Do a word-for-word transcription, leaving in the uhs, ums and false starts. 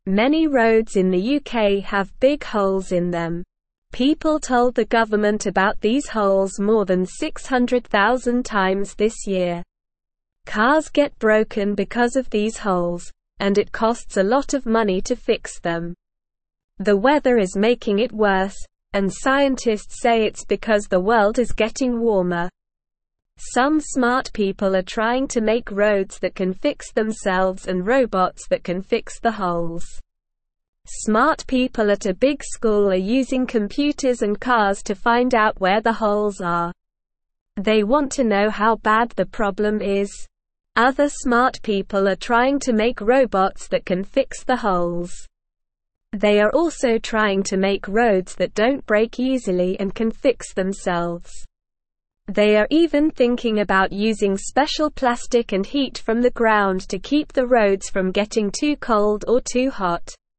Many roads in the U K have big holes in them. People told the government about these holes more than six hundred thousand times this year. Cars get broken because of these holes, and it costs a lot of money to fix them. The weather is making it worse, and scientists say it's because the world is getting warmer. Some smart people are trying to make roads that can fix themselves and robots that can fix the holes. Smart people at a big school are using computers and cars to find out where the holes are. They want to know how bad the problem is. Other smart people are trying to make robots that can fix the holes. They are also trying to make roads that don't break easily and can fix themselves. They are even thinking about using special plastic and heat from the ground to keep the roads from getting too cold or too hot.